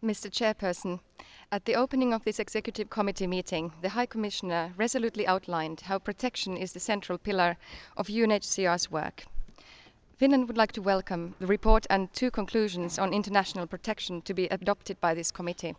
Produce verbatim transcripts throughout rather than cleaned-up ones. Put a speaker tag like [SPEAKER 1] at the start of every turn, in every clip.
[SPEAKER 1] Mister Chairperson, at the opening of this Executive Committee meeting, the High Commissioner resolutely outlined how protection is the central pillar of U N H C R's work. Finland would like to welcome the report and two conclusions on international protection to be adopted by this committee.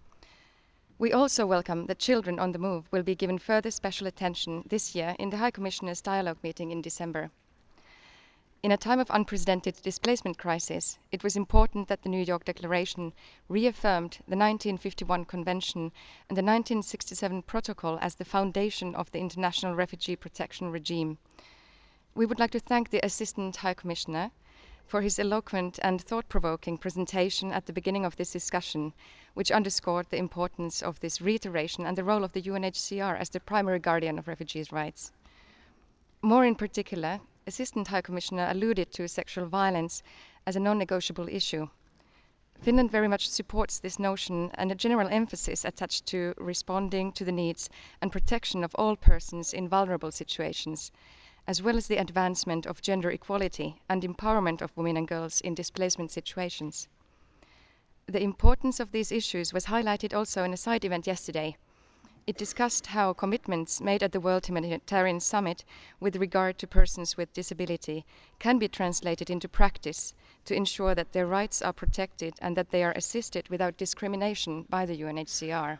[SPEAKER 1] We also welcome that children on the move will be given further special attention this year in the High Commissioner's dialogue meeting in December. In a time of unprecedented displacement crisis, it was important that the New York Declaration reaffirmed the nineteen fifty-one Convention and the nineteen sixty-seven Protocol as the foundation of the international refugee protection regime. We would like to thank the Assistant High Commissioner for his eloquent and thought-provoking presentation at the beginning of this discussion, which underscored the importance of this reiteration and the role of the U N H C R as the primary guardian of refugees' rights. More in particular, Assistant High Commissioner alluded to sexual violence as a non-negotiable issue. Finland very much supports this notion and a general emphasis attached to responding to the needs and protection of all persons in vulnerable situations, as well as the advancement of gender equality and empowerment of women and girls in displacement situations. The importance of these issues was highlighted also in a side event yesterday. It discussed how commitments made at the World Humanitarian Summit with regard to persons with disability can be translated into practice to ensure that their rights are protected and that they are assisted without discrimination by the U N H C R.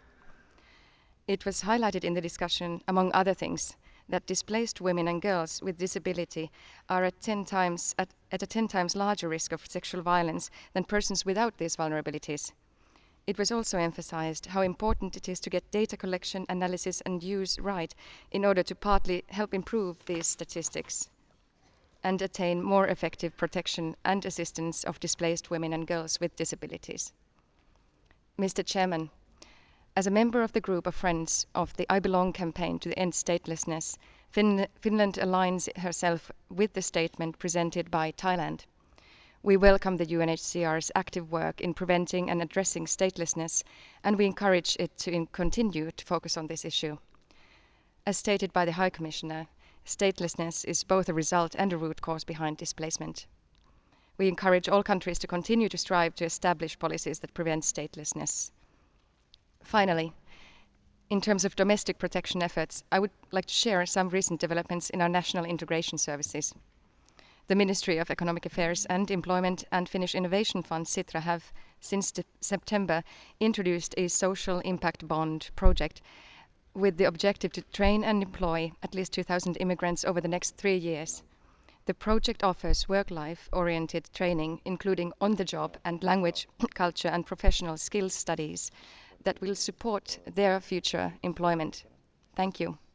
[SPEAKER 1] It was highlighted in the discussion, among other things, that displaced women and girls with disability are at, ten times, at, at a ten times larger risk of sexual violence than persons without these vulnerabilities. It was also emphasized how important it is to get data collection, analysis and use right in order to partly help improve these statistics and attain more effective protection and assistance of displaced women and girls with disabilities. Mister Chairman, as a member of the group of friends of the I Belong campaign to end statelessness, fin- Finland aligns herself with the statement presented by Thailand. We welcome the U N H C R's active work in preventing and addressing statelessness, and we encourage it to in- continue to focus on this issue. As stated by the High Commissioner, statelessness is both a result and a root cause behind displacement. We encourage all countries to continue to strive to establish policies that prevent statelessness. Finally, in terms of domestic protection efforts, I would like to share some recent developments in our national integration services. The Ministry of Economic Affairs and Employment and Finnish Innovation Fund, Sitra, have since September introduced a social impact bond project with the objective to train and employ at least two thousand immigrants over the next three years. The project offers work-life oriented training, including on-the-job and language, culture and professional skills studies that will support their future employment. Thank you.